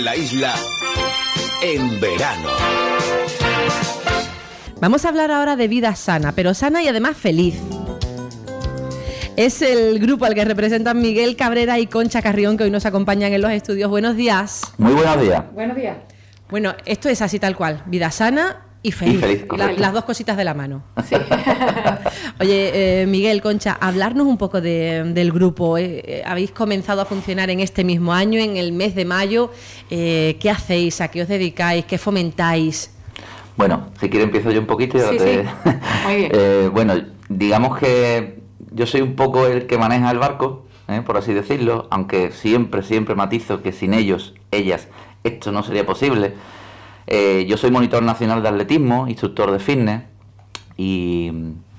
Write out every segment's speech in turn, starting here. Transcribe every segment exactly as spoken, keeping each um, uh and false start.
la isla en verano. Vamos a hablar ahora de vida sana, pero sana y además feliz. Es el grupo al que representan Miguel Cabrera y Concha Carrión, que hoy nos acompañan en los estudios. Buenos días. Muy buenos días. Buenos días. Bueno, esto es así tal cual, vida sana y feliz. Y feliz, La, las dos cositas de la mano. Sí. Oye, eh, Miguel, Concha, hablarnos un poco de, del grupo. Eh, habéis comenzado a funcionar en este mismo año, en el mes de mayo. Eh, ¿Qué hacéis? ¿A qué os dedicáis? ¿Qué fomentáis? Bueno, si quiere empiezo yo un poquito. Sí, te... sí. Muy bien. eh, bueno, digamos que yo soy un poco el que maneja el barco, eh, por así decirlo, aunque siempre, siempre matizo que sin ellos, ellas, esto no sería posible. Eh, yo soy monitor nacional de atletismo, instructor de fitness y,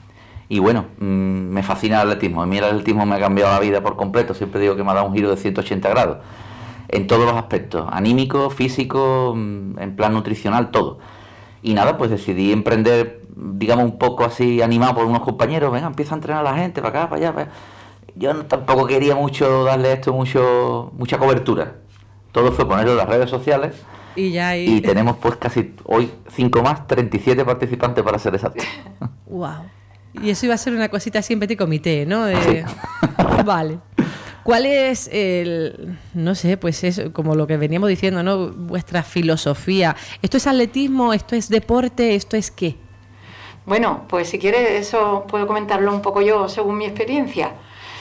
y bueno, mmm, me fascina el atletismo. A mí el atletismo me ha cambiado la vida por completo. Siempre digo que me ha dado un giro de ciento ochenta grados en todos los aspectos, anímico, físico, en plan nutricional, todo. Y nada, pues decidí emprender, digamos, un poco así animado por unos compañeros. Venga, empieza a entrenar a la gente, para acá, para allá, para allá. Yo no, tampoco quería mucho darle a esto mucho, mucha cobertura. Todo fue ponerlo en las redes sociales. Y ya y... y tenemos pues casi hoy cinco más, treinta y siete participantes para ser exactos. Wow. Y eso iba a ser una cosita así en petit comité, ¿no? De... Sí. Vale. ¿Cuál es el, no sé, pues es como lo que veníamos diciendo, ¿no? Vuestra filosofía. ¿Esto es atletismo? ¿Esto es deporte? ¿Esto es qué? Bueno, pues si quieres eso puedo comentarlo un poco yo según mi experiencia.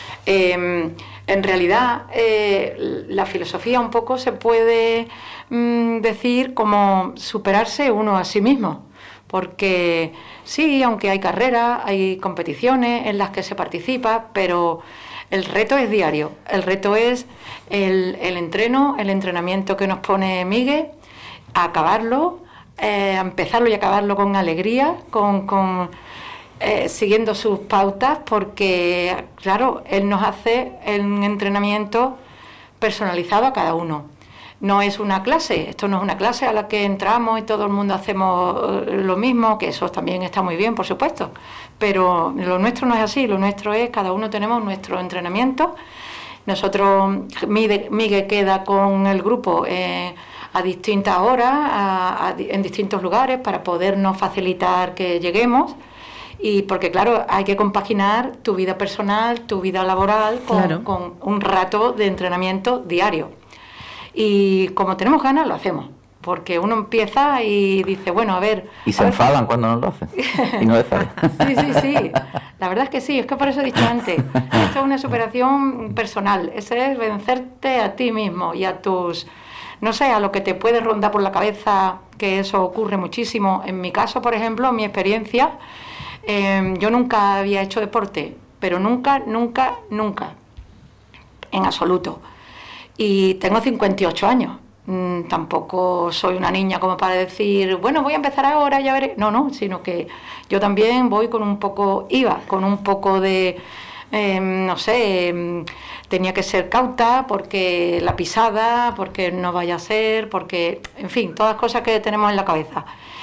Eh, en realidad eh, la filosofía un poco se puede mm, decir como superarse uno a sí mismo. Porque sí, aunque hay carreras, hay competiciones en las que se participa, pero el reto es diario. El reto es el, el entreno, el entrenamiento que nos pone Miguel, a acabarlo, eh, a empezarlo y acabarlo con alegría, con, con eh, siguiendo sus pautas, porque claro, él nos hace el entrenamiento personalizado a cada uno. No es una clase, esto no es una clase a la que entramos y todo el mundo hacemos lo mismo, que eso también está muy bien, por supuesto, pero lo nuestro no es así, lo nuestro es, cada uno tenemos nuestro entrenamiento. Nosotros, Miguel queda con el grupo eh, a distintas horas, a, a, en distintos lugares, para podernos facilitar que lleguemos, y porque claro, hay que compaginar tu vida personal, tu vida laboral, con, claro, con un rato de entrenamiento diario. Y como tenemos ganas, lo hacemos. Porque uno empieza y dice, bueno, a ver... Y se ver, enfadan cuando no lo hacen. Y no les sale. Sí, sí, sí. La verdad es que sí. Es que por eso he dicho antes. Esto es una superación personal. Ese es vencerte a ti mismo y a tus... No sé, a lo que te puede rondar por la cabeza, que eso ocurre muchísimo. En mi caso, por ejemplo, mi experiencia, eh, yo nunca había hecho deporte. Pero nunca, nunca, nunca. En absoluto. Y tengo cincuenta y ocho años, mm, tampoco soy una niña como para decir, bueno, voy a empezar ahora, ya veré. No, no, sino que yo también voy con un poco, iba con un poco de, eh, no sé, eh, tenía que ser cauta porque la pisada, porque no vaya a ser, porque, en fin, todas cosas que tenemos en la cabeza.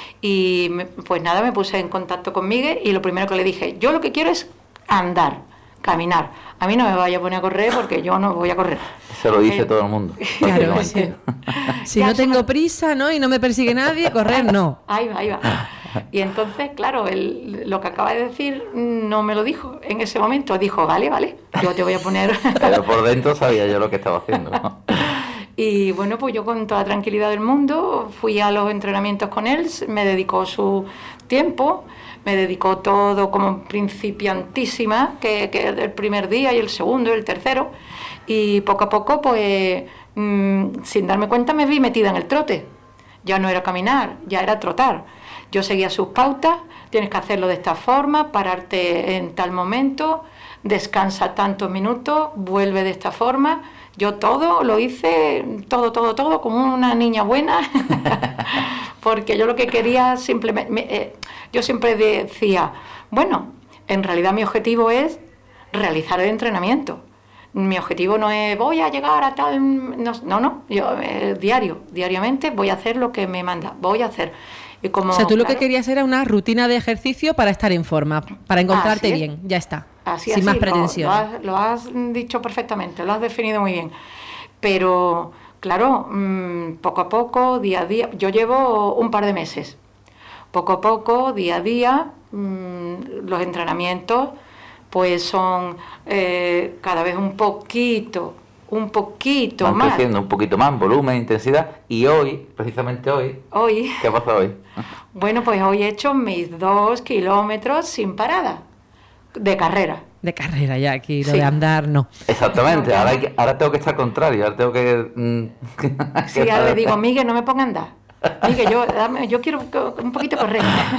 Y me, pues nada, me puse en contacto con Miguel y lo primero que le dije, yo lo que quiero es andar, caminar. A mí no me vaya a poner a correr porque yo no voy a correr. Se lo dice eh, todo el mundo. Claro, sí. Si ya no tengo me... prisa, ¿no? Y no me persigue nadie, correr no. Ahí va, ahí va. Y entonces, claro, él, lo que acaba de decir no me lo dijo en ese momento. Dijo, vale, vale, yo te voy a poner... Pero por dentro sabía yo lo que estaba haciendo, ¿no? Y bueno, pues yo con toda la tranquilidad del mundo fui a los entrenamientos con él, me dedicó su tiempo, me dedicó todo como principiantísima, que, que el primer día y el segundo y el tercero, y poco a poco, pues mmm, sin darme cuenta me vi metida en el trote. Ya no era caminar, ya era trotar. Yo seguía sus pautas, tienes que hacerlo de esta forma, pararte en tal momento, descansa tantos minutos, vuelve de esta forma. Yo todo lo hice, todo, todo, todo, como una niña buena, porque yo lo que quería simplemente, me, eh, yo siempre decía, bueno, en realidad mi objetivo es realizar el entrenamiento. Mi objetivo no es voy a llegar a tal, no, no, no yo eh, diario, diariamente voy a hacer lo que me manda, voy a hacer. Y como, o sea, tú lo claro, que querías era una rutina de ejercicio para estar en forma, para encontrarte bien, ya está, así, sin así, más lo, pretensiones. Lo has, lo has dicho perfectamente, lo has definido muy bien. Pero claro, mmm, poco a poco, día a día, yo llevo un par de meses, poco a poco, día a día, mmm, los entrenamientos pues son eh, cada vez un poquito, un poquito Van más. creciendo un poquito más en volumen, intensidad, y hoy, precisamente hoy, Hoy, ¿qué pasa hoy? bueno, pues hoy he hecho mis dos kilómetros sin parada, de carrera. De carrera ya, aquí lo Sí. de andar no. Exactamente, No, ahora, hay no. que, ahora tengo que estar contrario, ahora tengo que... mm, Sí, ahora le digo, Miguel, no me ponga a andar. Miguel, yo, dame, yo quiero co- un poquito correr.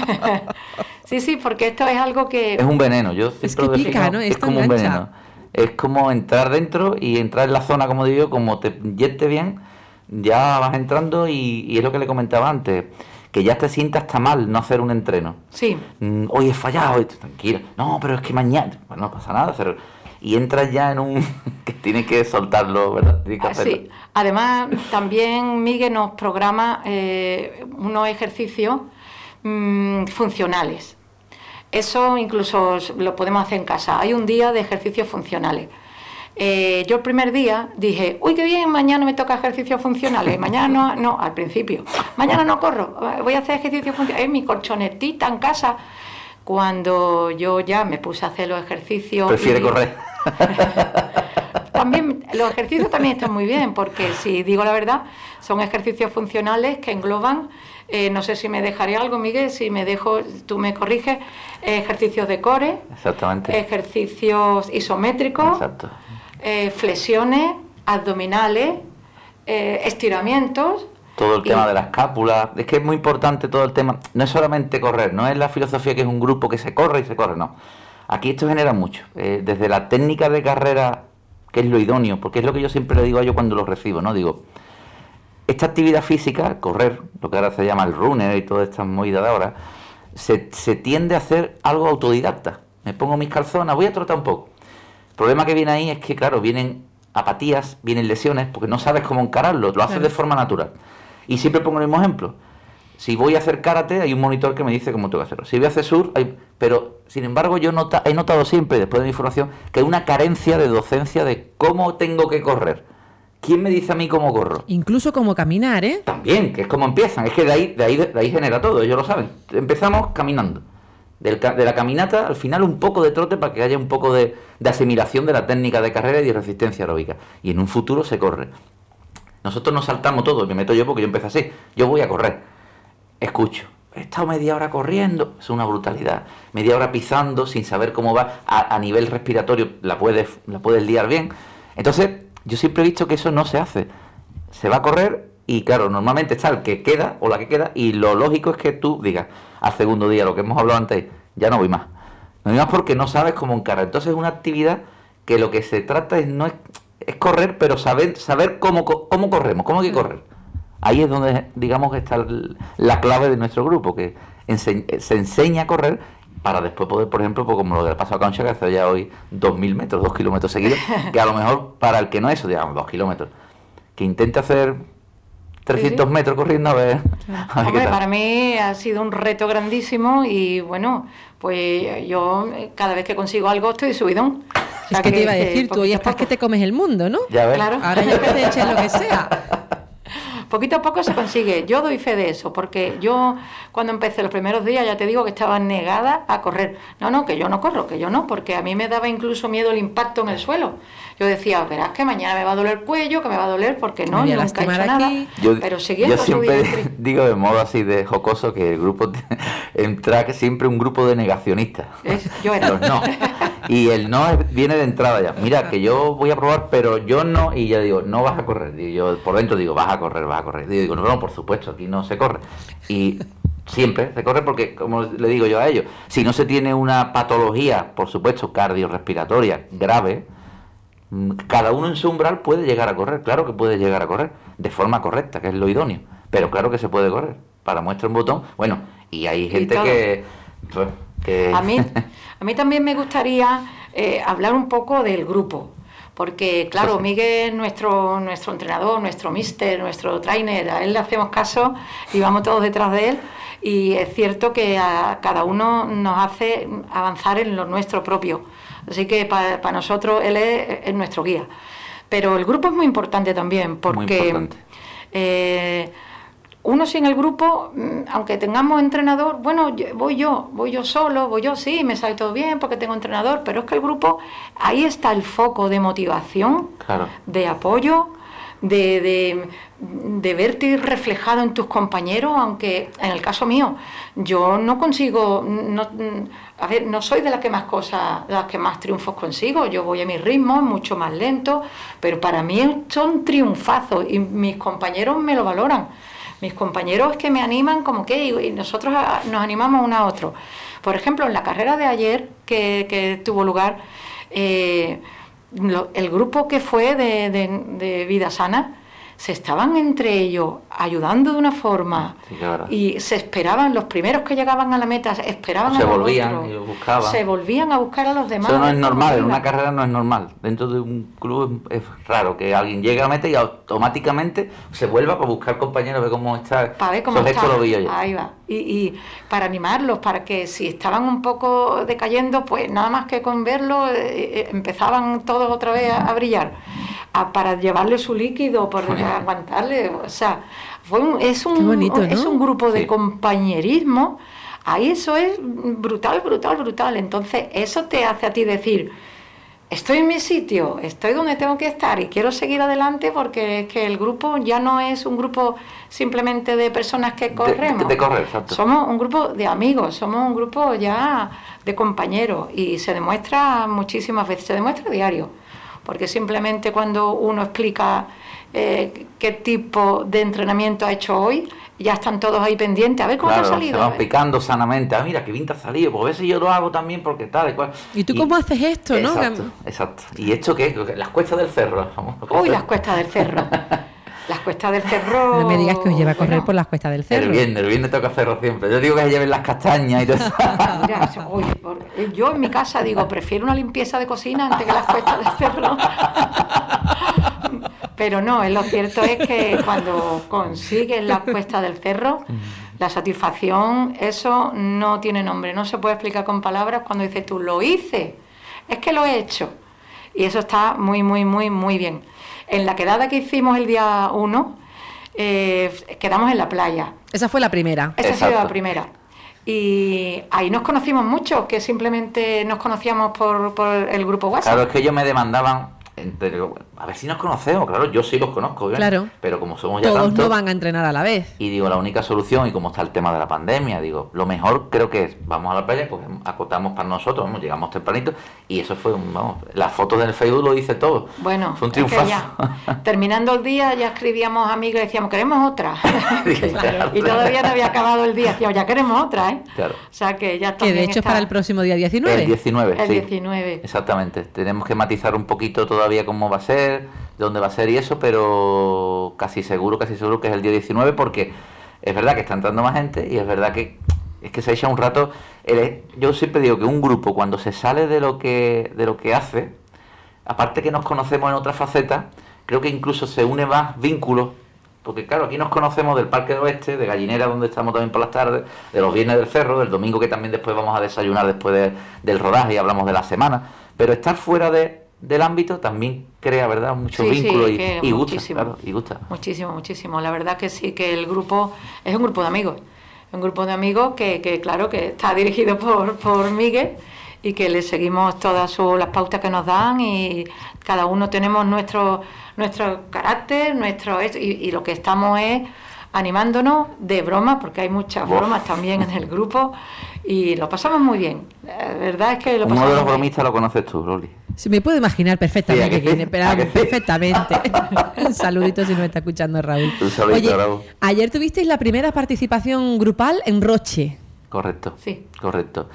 Sí, sí, porque esto es algo que... Es un veneno, yo siempre Es que lo defino, pica, ¿no? es Esto como un engancha. veneno. Es como entrar dentro y entrar en la zona, como digo, como te inyecte bien, ya vas entrando y, y es lo que le comentaba antes, que ya te sientas hasta mal no hacer un entreno. Sí, Mm, hoy he fallado, y tú, tranquila, no, pero es que mañana, bueno, no pasa nada, hacer- y entras ya en un que tienes que soltarlo, ¿verdad? Tienes que ah, hacerlo. sí. Además, también Miguel nos programa eh, unos ejercicios mm, funcionales. Eso incluso lo podemos hacer en casa. Hay un día de ejercicios funcionales. Eh, yo el primer día dije, uy, qué bien, mañana me toca ejercicios funcionales. Mañana no, no, al principio. Mañana no corro, voy a hacer ejercicios funcionales. Es mi colchonetita en casa. Cuando yo ya me puse a hacer los ejercicios... Prefiere y- correr. También, los ejercicios también están muy bien, porque si digo la verdad, son ejercicios funcionales que engloban, eh, no sé si me dejaré algo, Miguel, si me dejo, tú me corriges, eh, ejercicios de core, Exactamente. ejercicios isométricos, Exacto. eh, flexiones, abdominales, eh, estiramientos. Todo el y- tema de la escápula, es que es muy importante todo el tema, no es solamente correr, no es la filosofía que es un grupo que se corre y se corre, no. Aquí esto genera mucho, eh, desde la técnica de carrera, que es lo idóneo, porque es lo que yo siempre le digo a ellos cuando los recibo, ¿no? Digo, esta actividad física, correr, lo que ahora se llama el runner y toda esta movida de ahora, se, se tiende a hacer algo autodidacta. Me pongo mis calzonas, voy a trotar un poco. El problema que viene ahí es que, claro, vienen apatías, vienen lesiones, porque no sabes cómo encararlo, lo haces Claro. de forma natural. Y siempre pongo el mismo ejemplo. Si voy a hacer karate, hay un monitor que me dice cómo tengo que hacerlo. Si voy a hacer surf, hay... pero sin embargo yo nota... he notado siempre, después de mi formación, que hay una carencia de docencia de cómo tengo que correr. ¿Quién me dice a mí cómo corro? Incluso como caminar, ¿eh? También, que es como empiezan. Es que de ahí, de ahí, de ahí genera todo, ellos lo saben. Empezamos caminando. Del ca- de la caminata, al final un poco de trote para que haya un poco de, de asimilación de la técnica de carrera y de resistencia aeróbica. Y en un futuro se corre. Nosotros nos saltamos todo, me meto yo porque yo empecé así. Yo voy a correr. Escucho, he estado media hora corriendo, es una brutalidad. Media hora pisando sin saber cómo va. A, a nivel respiratorio la puedes, la puedes liar bien. Entonces, yo siempre he visto que eso no se hace. Se va a correr y claro, normalmente está el que queda o la que queda y lo lógico es que tú digas al segundo día, lo que hemos hablado antes, ya no voy más. No voy más porque no sabes cómo encarar. Entonces es una actividad que lo que se trata es no es, es correr, pero saber saber cómo, co- cómo corremos, cómo hay que correr. Ahí es donde, digamos, está el- la clave de nuestro grupo, que ense- se enseña a correr para después poder, por ejemplo, pues como lo que le pasó a Concha, que hace ya hoy dos mil metros, dos kilómetros seguidos, que a lo mejor para el que no eso, digamos, dos kilómetros, que intente hacer trescientos Sí, sí. metros corriendo a ver, a ver qué Hombre, tal. para mí ha sido un reto grandísimo y bueno, pues yo eh, cada vez que consigo algo estoy de subidón. O Es sea que te iba a que decir, tú hoy poquito a estás poco- que te comes el mundo, ¿no? Ya ves. Claro. Ahora ya que te eches lo que sea. Poquito a poco se consigue. Yo doy fe de eso, porque yo cuando empecé los primeros días ya te digo que estaba negada a correr. No, no, que yo no corro, que yo no, porque a mí me daba incluso miedo el impacto en el suelo. Yo decía, verás que mañana me va a doler el cuello, que me va a doler porque no, Me voy a nunca he hecho lastimar nada. aquí. Yo, Pero siguiendo yo su siempre directriz. digo de modo así de jocoso que el grupo entra que siempre un grupo de negacionistas. Es- yo era. Los no. Y el no es- viene de entrada ya. Mira, que yo voy a probar, pero yo no. Y ya digo, no vas a correr. Y yo por dentro digo, vas a correr, vas a correr. Y digo, no, no, por supuesto, aquí no se corre. Y siempre se corre porque, como le digo yo a ellos, si no se tiene una patología, por supuesto, cardiorrespiratoria grave, mm, cada uno en su umbral puede llegar a correr. Claro que puede llegar a correr de forma correcta, que es lo idóneo. Pero claro que se puede correr. Para muestra un botón. Bueno, y hay gente todo. que, pues, que... A mí, a mí también me gustaría eh, hablar un poco del grupo, porque claro, Eso sí. Miguel es nuestro, nuestro entrenador, nuestro mister, nuestro trainer, a él le hacemos caso y vamos todos detrás de él, y es cierto que a cada uno nos hace avanzar en lo nuestro propio, así que para nosotros él es, es nuestro guía. Pero el grupo es muy importante también, porque Muy importante. Eh, uno sin el grupo, aunque tengamos entrenador, bueno, yo, voy yo, voy yo solo, voy yo, sí, me sale todo bien porque tengo entrenador, pero es que el grupo, ahí está el foco de motivación, Claro. de apoyo, de, de, de verte reflejado en tus compañeros, aunque en el caso mío, yo no consigo, no, a ver, no soy de las que más cosas, de las que más triunfos consigo, yo voy a mi ritmo, mucho más lento, pero para mí son triunfazos y mis compañeros me lo valoran. Mis compañeros que me animan como que, y nosotros nos animamos uno a otro. Por ejemplo, en la carrera de ayer que, que tuvo lugar, eh, lo, el grupo que fue de, de, de Vida Sana, se estaban entre ellos ayudando de una forma, Sí, claro. y se esperaban, los primeros que llegaban a la meta, esperaban Se a los volvían otros, y los buscaban. se volvían a buscar a los demás. Eso no es como normal, en venga. una carrera no es normal. Dentro de un club es raro que alguien llegue a la meta y automáticamente se vuelva para buscar compañeros, ver cómo está. Para ver cómo Esos está. gestos lo vi yo ya. Ahí va. Y, y para animarlos, para que si estaban un poco decayendo, pues nada más que con verlo, eh, eh, empezaban todos otra vez a, a brillar. A, para llevarle su líquido, por aguantarle. O sea, fue un, es, un, Qué bonito, ¿no? es un grupo de Sí. compañerismo. Ahí eso es brutal, brutal, brutal. Entonces, eso te hace a ti decir, estoy en mi sitio, estoy donde tengo que estar y quiero seguir adelante, porque es que el grupo ya no es un grupo simplemente de personas que corremos. De, de correr, exacto. Somos un grupo de amigos, somos un grupo ya de compañeros, y se demuestra muchísimas veces, se demuestra a diario, porque simplemente cuando uno explica eh, qué tipo de entrenamiento ha hecho hoy, ya están todos ahí pendientes, a ver cómo Claro, te ha salido. se van ¿eh? picando sanamente. Ah, mira, qué bien te ha salido. Pues a ver si yo lo hago también, porque tal y cual. ¿Y tú cómo haces esto, no? Exacto, exacto. ¿Y esto qué es? Las cuestas del cerro. las famosas Uy, cuestas. las cuestas del cerro. Las cuestas del cerro. No me digas que os lleva a correr bueno, por las cuestas del cerro. El viernes, el viernes toca cerro siempre. Yo digo que se lleven las castañas y todo eso. Mira, eso, uy, por- yo en mi casa digo, prefiero una limpieza de cocina antes que las cuestas del cerro. Pero no, es lo cierto es que cuando consigues las cuestas del cerro, la satisfacción, eso no tiene nombre, no se puede explicar con palabras. Cuando dices tú, lo hice, es que lo he hecho. Y eso está muy, muy, muy, muy bien. En la quedada que hicimos el día uno, eh, quedamos en la playa. Esa fue la primera. Esa ha sido la Exacto. primera. Y ahí nos conocimos mucho, que simplemente nos conocíamos por, por el grupo WhatsApp. Claro, es que ellos me demandaban, entre- a ver si nos conocemos. Claro, yo sí los conozco, obviamente, Claro. pero como somos ya Todos tantos, no van a entrenar a la vez. y digo, la única solución, y como está el tema de la pandemia, digo, lo mejor creo que es, vamos a la playa, pues acotamos para nosotros, vamos, llegamos tempranito, y eso fue un, vamos, las fotos del Facebook lo dice todo. Bueno, fue un es que triunfazo. ya, terminando el día, ya escribíamos amigos y decíamos, queremos otra. Claro. Y todavía no había acabado el día, decíamos, ya queremos otra, ¿eh? Claro. O sea que ya Que de también hecho es está para el próximo día diecinueve. El diecinueve, el sí. diecinueve. Exactamente. Tenemos que matizar un poquito todavía cómo va a ser, dónde va a ser y eso, pero casi seguro, casi seguro que es el día diecinueve, porque es verdad que está entrando más gente y es verdad que es que se echa un rato. el- yo siempre digo que un grupo cuando se sale de lo que de lo que hace, aparte que nos conocemos en otras facetas, creo que incluso se une más vínculos. Porque claro, aquí nos conocemos del Parque del Oeste, de Gallinera, donde estamos también por las tardes, de los viernes del cerro, del domingo que también después vamos a desayunar después de- del rodaje y hablamos de la semana. Pero estar fuera de, del ámbito también crea, ¿verdad?, mucho Sí, sí, vínculo y, que y gusta, muchísimo. claro, y gusta. Muchísimo, muchísimo. La verdad que sí, que el grupo es un grupo de amigos. Un grupo de amigos que, que claro, que está dirigido por, por Miguel, y que le seguimos todas su- las pautas que nos dan, y cada uno tenemos nuestro nuestro carácter, nuestro y, y lo que estamos es animándonos de broma, porque hay muchas Uf. bromas también en el grupo, y lo pasamos muy bien. La verdad es que lo Uno pasamos de los muy bien. bromistas lo conoces tú, Loli. Se me puedo imaginar perfectamente Sí, ¿a que quién sí? es, pero ¿A que sí? perfectamente. Un saludito si nos está escuchando Raúl. Un saludito, Oye, Raúl. ayer tuvisteis la primera participación grupal en Roche. Correcto. Sí. Correcto.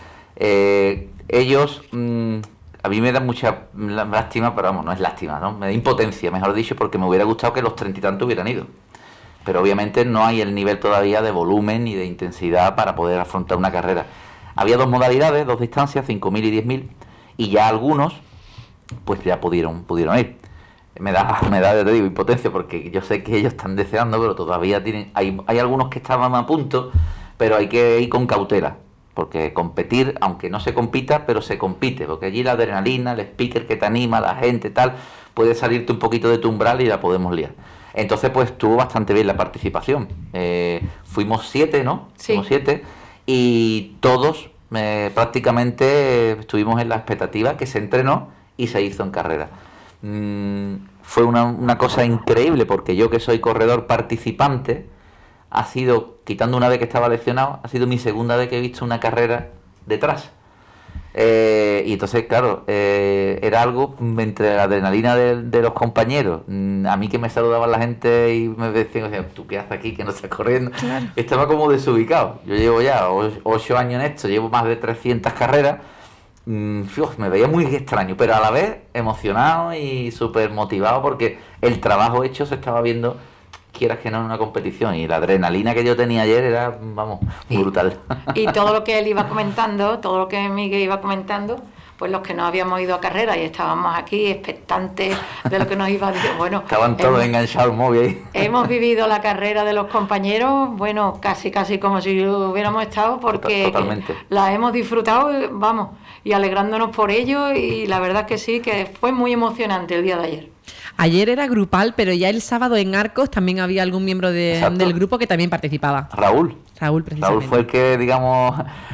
Eh, ellos, mm, a mí me da mucha lá- lástima, pero vamos, no es lástima, ¿no? Me da impotencia, mejor dicho, porque me hubiera gustado que los treinta y tantos hubieran ido. Pero obviamente no hay el nivel todavía de volumen ni de intensidad para poder afrontar una carrera. Había dos modalidades, dos distancias, cinco mil y diez mil, y ya algunos, pues ya pudieron, pudieron ir. Me da, me da, ya te digo, impotencia, porque yo sé que ellos están deseando, pero todavía tienen, hay, hay algunos que estaban a punto, pero hay que ir con cautela, porque competir, aunque no se compita, pero se compite, porque allí la adrenalina, el speaker que te anima, la gente, tal, puedes salirte un poquito de tu umbral y la podemos liar. Entonces, pues estuvo bastante bien la participación. Eh, fuimos siete, ¿no? Sí. Fuimos siete y todos eh, prácticamente estuvimos en la expectativa que se entrenó y se hizo en carrera. Mm, fue una, una cosa increíble porque yo, que soy corredor participante, ha sido, quitando una vez que estaba lesionado, ha sido mi segunda vez que he visto una carrera detrás. Eh, y entonces, claro, eh, era algo entre la adrenalina de, de los compañeros, mm, a mí que me saludaban la gente y me decían, ¿tú qué haces aquí que no estás corriendo? Claro. Estaba como desubicado. Yo llevo ya o- ocho años en esto, llevo más de trescientas carreras. Mm, fiu, me veía muy extraño, pero a la vez emocionado y súper motivado porque el trabajo hecho se estaba viendo, quieras que no, en una competición, y la adrenalina que yo tenía ayer era, vamos, brutal. Y todo lo que él iba comentando, todo lo que Miguel iba comentando, pues los que no habíamos ido a carrera y estábamos aquí expectantes de lo que nos iba a decir, bueno, Estaban todos hemos, enganchados al móvil ahí. hemos vivido la carrera de los compañeros, bueno, casi casi como si hubiéramos estado, porque Totalmente. la hemos disfrutado, vamos, y alegrándonos por ello, y la verdad es que sí, que fue muy emocionante el día de ayer. Ayer era grupal, pero ya el sábado en Arcos también había algún miembro de- Exacto. del grupo que también participaba. Raúl. Raúl, precisamente. Raúl fue el que, digamos,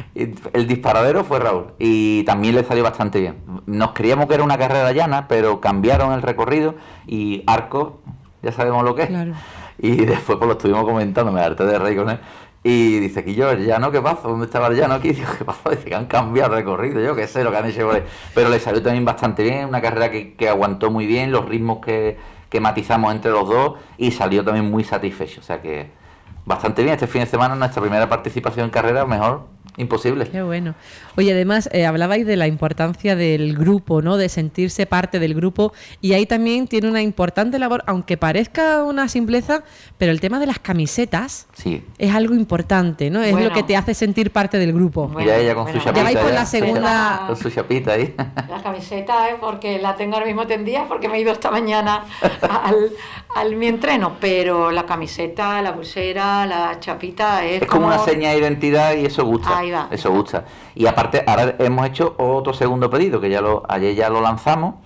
el disparadero fue Raúl. Y también le salió bastante bien. Nos creíamos que era una carrera llana, pero cambiaron el recorrido y Arcos, ya sabemos lo que es. Claro. Y después pues lo estuvimos comentando, me harté de reír con él. Y dice, que yo, el llano, ¿qué pasa? ¿Dónde estaba el llano aquí? Digo, ¿qué pasa? Dice que han cambiado el recorrido, yo qué sé lo que han hecho por ahí. Pero le salió también bastante bien, una carrera que, que aguantó muy bien, los ritmos que, que matizamos entre los dos, y salió también muy satisfecho. O sea que bastante bien. Este fin de semana, nuestra primera participación en carrera, mejor imposible. Qué bueno. Oye, además, eh, hablabais de la importancia del grupo, ¿no? De sentirse parte del grupo, y ahí también tiene una importante labor, aunque parezca una simpleza, pero el tema de las camisetas Sí. es algo importante, ¿no? Es Bueno. lo que te hace sentir parte del grupo. Bueno, Mira ella con bueno. su chapita. Ya vais por ya. la segunda- Con su chapita ahí. La camiseta, ¿eh? Porque la tengo ahora mismo tendida, porque me he ido esta mañana al, al mi entreno, pero la camiseta, la pulsera, la chapita es, Es como una seña de identidad y eso gusta. Ahí va. Eso gusta. Y aparte, ahora hemos hecho otro segundo pedido, que ya lo ayer ya lo lanzamos.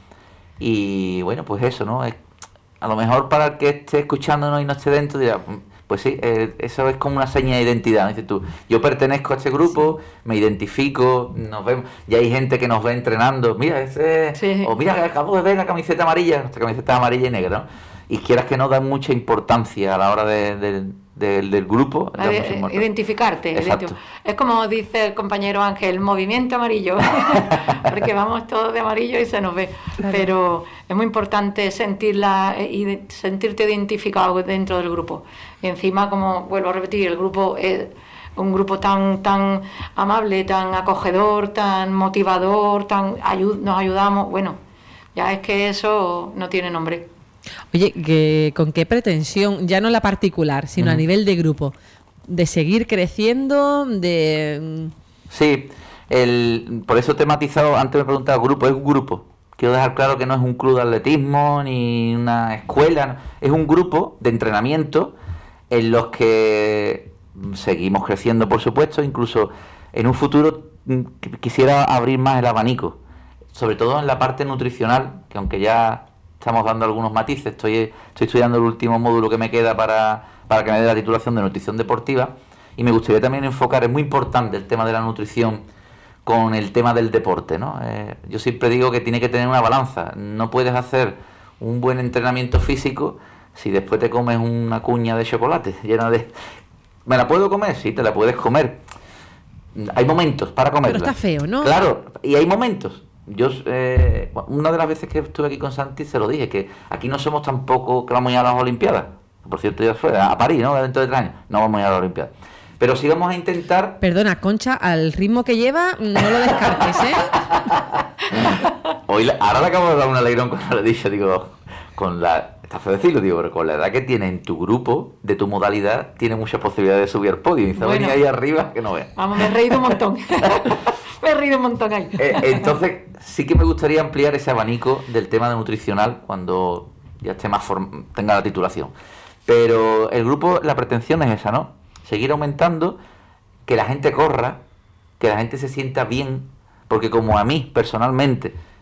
Y bueno, pues eso, ¿no? Es, a lo mejor para el que esté escuchándonos y no esté dentro, dirá, pues sí, eh, eso es como una seña de identidad, ¿no? Dices tú, yo pertenezco a este grupo, me identifico, nos vemos. Y hay gente que nos ve entrenando, mira, ese, Sí. o mira, acabo de ver la camiseta amarilla, nuestra camiseta amarilla y negra, ¿no? Y quieras que no, dan mucha importancia a la hora de, de- de- del grupo. A da de- mucha importancia. identificarte. Exacto. identi- Es como dice el compañero Ángel, movimiento amarillo, porque vamos todos de amarillo y se nos ve. Claro. Pero es muy importante sentirla y de- sentirte identificado dentro del grupo. Y encima, como vuelvo a repetir, el grupo es un grupo tan tan amable, tan acogedor, tan motivador, tan ayu- nos ayudamos. Bueno, ya es que eso no tiene nombre. Oye, que, ¿con qué pretensión? Ya no la particular, sino a nivel de grupo. De seguir creciendo, de... Sí, el, por eso te he matizado, antes me preguntaba, grupo, es un grupo. Quiero dejar claro que no es un club de atletismo ni una escuela, no. Es un grupo de entrenamiento en los que seguimos creciendo, por supuesto, incluso en un futuro mm, qu- quisiera abrir más el abanico, sobre todo en la parte nutricional, que aunque ya estamos dando algunos matices, estoy, estoy estudiando el último módulo que me queda para, para que me dé la titulación de nutrición deportiva, y me gustaría también enfocar, es muy importante el tema de la nutrición con el tema del deporte, ¿no? Eh, yo siempre digo que tiene que tener una balanza, no puedes hacer un buen entrenamiento físico si después te comes una cuña de chocolate llena de... ¿Me la puedo comer? Sí, te la puedes comer. Hay momentos para comerla. Pero está feo, ¿no? Claro, y hay momentos. Yo, eh, una de las veces que estuve aquí con Santi se lo dije, que aquí no somos tampoco que vamos a ir a las Olimpiadas. Por cierto, ya fue a París, ¿no? Dentro de tres años. No vamos a ir a las Olimpiadas. Pero sí vamos a intentar... Perdona, Concha, al ritmo que lleva, no lo descartes, ¿eh? Hoy, la- ahora le acabo de dar un alegrón cuando le dije, digo, con la... Está feo decirlo, digo, pero con la edad que tienes en tu grupo, de tu modalidad, tiene muchas posibilidades de subir al podio. Y se Bueno. venía ahí arriba, que no veas. Vamos, me he reído un montón. me he reído un montón ahí. Eh, entonces, sí que me gustaría ampliar ese abanico del tema de nutricional cuando ya esté más form- tenga la titulación. Pero el grupo, la pretensión es esa, ¿no? Seguir aumentando, que la gente corra, que la gente se sienta bien, porque como a mí, personalmente,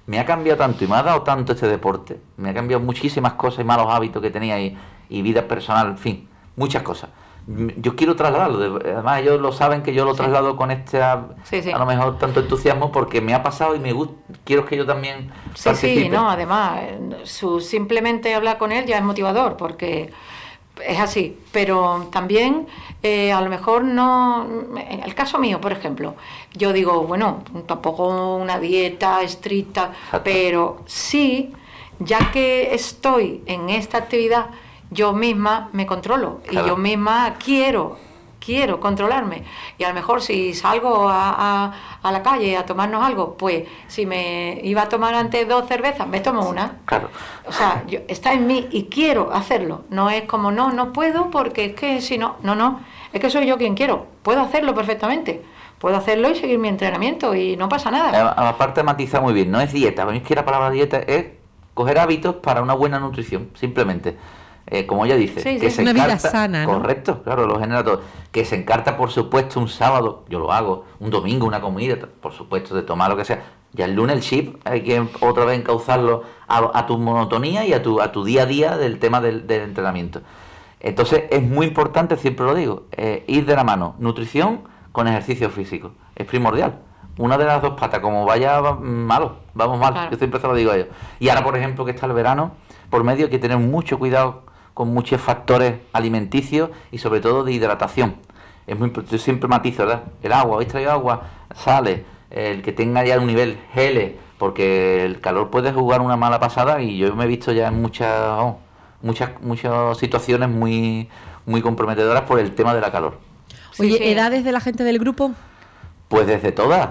me ha cambiado tanto y me ha dado tanto este deporte, me ha cambiado muchísimas cosas y malos hábitos que tenía y, y vida personal, en fin, muchas cosas. Yo quiero trasladarlo, además ellos lo saben que yo lo traslado con este, a, sí, sí. a lo mejor tanto entusiasmo, porque me ha pasado y me gusta, quiero que yo también sí, participe. Sí, no, además, su simplemente hablar con él ya es motivador, porque es así, pero también eh, a lo mejor no, en el caso mío, por ejemplo, yo digo, bueno, tampoco una dieta estricta, exacto, pero sí, ya que estoy en esta actividad, yo misma me controlo, claro, y yo misma quiero, quiero controlarme. Y a lo mejor si salgo a, a, a la calle a tomarnos algo, pues si me iba a tomar antes dos cervezas, me tomo una. Claro. O sea, yo, está en mí y quiero hacerlo. No es como, no, no puedo porque es que si no, no, no, es que soy yo quien quiero. Puedo hacerlo perfectamente. Puedo hacerlo y seguir mi entrenamiento y no pasa nada. Aparte matiza muy bien, no es dieta, para mí es que la palabra dieta es coger hábitos para una buena nutrición, simplemente. Eh, como ella dice, sí, que sí, se una encarta, vida sana, ¿no? Correcto, claro, lo genera todo. Que se encarta, por supuesto, un sábado, yo lo hago, un domingo, una comida, por supuesto, de tomar lo que sea. Ya el lunes el chip hay que otra vez encauzarlo a, a tu monotonía y a tu, a tu día a día del tema del, del entrenamiento. Entonces es muy importante, siempre lo digo, eh, ir de la mano, nutrición con ejercicio físico, es primordial. Una de las dos patas, como vaya malo, vamos mal, claro, yo siempre se lo digo a ellos. Y ahora, por ejemplo, que está el verano, por medio hay que tener mucho cuidado con muchos factores alimenticios y sobre todo de hidratación. Es muy, yo siempre matizo, ¿verdad? El agua, ¿habéis traído agua? Sale, el que tenga ya un nivel gele, porque el calor puede jugar una mala pasada y yo me he visto ya en muchas oh, muchas muchas situaciones muy muy comprometedoras por el tema de la calor. Oye, sí, sí. ¿edades de la gente del grupo? Pues desde todas,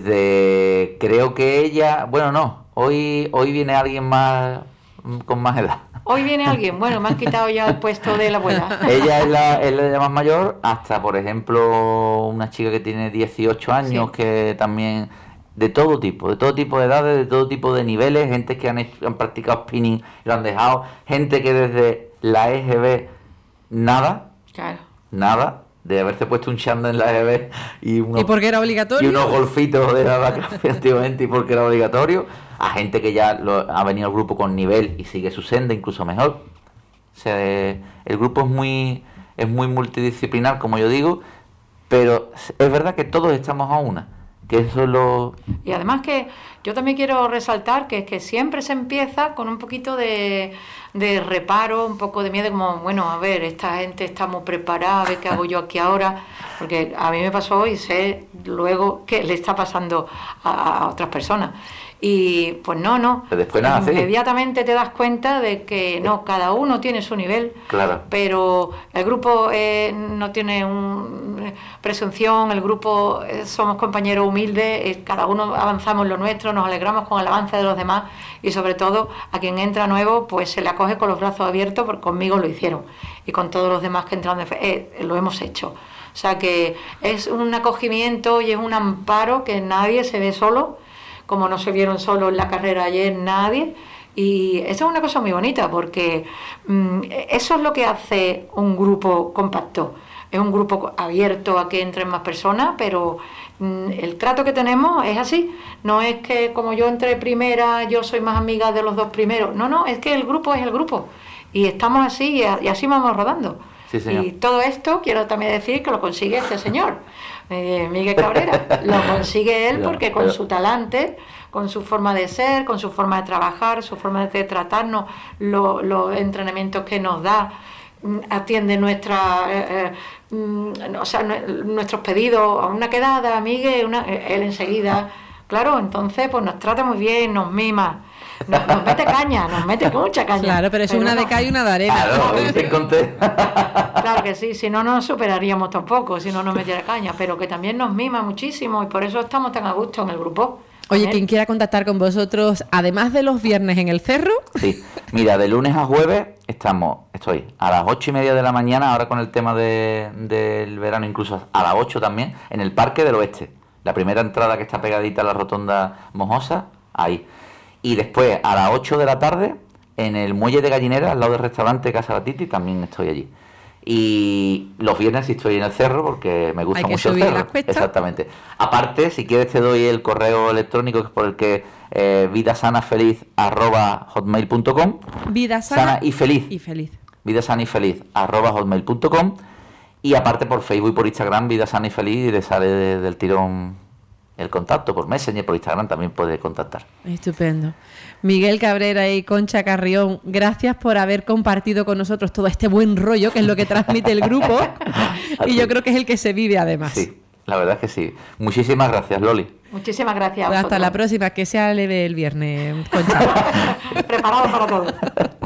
desde creo que ella, bueno no, hoy hoy viene alguien más con más edad. Hoy viene alguien, bueno, me han quitado ya el puesto de la abuela. Ella es la, es la más mayor, hasta por ejemplo una chica que tiene dieciocho años, sí, que también, de todo tipo, de todo tipo de edades, de todo tipo de niveles, gente que han, hecho, han practicado spinning y lo han dejado, gente que desde la E G B nada, claro, nada, de haberse puesto un chándal en la E G B y, unos, ¿Y porque era obligatorio? Y unos golfitos de la vaca, efectivamente, y porque era obligatorio, a gente que ya lo, ha venido al grupo con nivel y sigue su senda, incluso mejor. O sea, eh, el grupo es muy, es muy multidisciplinar, como yo digo, pero es verdad que todos estamos a una, que eso es lo... Y además que yo también quiero resaltar que es que siempre se empieza con un poquito de, de reparo, un poco de miedo, como, bueno, a ver, esta gente está muy preparada, a ver qué hago yo aquí ahora, porque a mí me pasó y sé luego qué le está pasando a, a otras personas. Y pues no, no, después nada, inmediatamente sí, te das cuenta de que no, cada uno tiene su nivel, claro, pero el grupo eh, no tiene un, presunción, el grupo eh, somos compañeros humildes, eh, cada uno avanzamos lo nuestro, nos alegramos con el avance de los demás y sobre todo a quien entra nuevo pues se le acoge con los brazos abiertos, porque conmigo lo hicieron y con todos los demás que entran de fe, eh, lo hemos hecho. O sea que es un acogimiento y es un amparo que nadie se ve solo, como no se vieron solo en la carrera ayer nadie, y eso es una cosa muy bonita, porque mmm, eso es lo que hace un grupo compacto, es un grupo abierto a que entren más personas, pero mmm, el trato que tenemos es así, no es que como yo entré primera, yo soy más amiga de los dos primeros, no, no, es que el grupo es el grupo, y estamos así, y, a, y así vamos rodando. Sí, y todo esto quiero también decir que lo consigue este señor, eh, Miguel Cabrera, lo consigue él porque con su talante, con su forma de ser, con su forma de trabajar, su forma de tratarnos, lo, los entrenamientos que nos da, atiende nuestra, eh, eh, o sea, nuestros pedidos a una quedada, Miguel, una, él enseguida, claro, entonces pues nos trata muy bien, nos mima. Nos, nos mete caña, nos mete mucha caña. Claro, pero es pero una no. de cal y una de arena. Claro, te conté. Claro que sí, si no, no nos superaríamos tampoco, si no nos metiera caña, pero que también nos mima muchísimo y por eso estamos tan a gusto en el grupo. Oye, quien quiera contactar con vosotros, además de los viernes en el cerro. Sí, mira, de lunes a jueves estamos, estoy a las ocho y media de la mañana, ahora con el tema de, del verano, incluso a las ocho también, en el Parque del Oeste. La primera entrada que está pegadita a la rotonda Mojosa, ahí. Y después a las ocho de la tarde en el Muelle de Gallinera, al lado del restaurante Casa Batiti, también estoy allí. Y los viernes sí estoy en el cerro porque me gusta Hay que mucho el subir cerro. las cuestas. Exactamente. Aparte, si quieres te doy el correo electrónico que es por el que eh, vidasanafeliz arroba hotmail punto com. Vida sana, Sana y feliz. Y feliz. Vida sana y feliz arroba hotmail punto com. Y aparte por Facebook y por Instagram, Vida Sana y Feliz, y le sale de, del tirón el contacto. Por Messenger, por Instagram también puede contactar. Estupendo. Miguel Cabrera y Concha Carrión, gracias por haber compartido con nosotros todo este buen rollo, que es lo que transmite el grupo, y yo creo que es el que se vive además. Sí, la verdad es que sí. Muchísimas gracias, Loli. Muchísimas gracias. Pues hasta la próxima, que sea leve el viernes, Concha. Preparado para todo.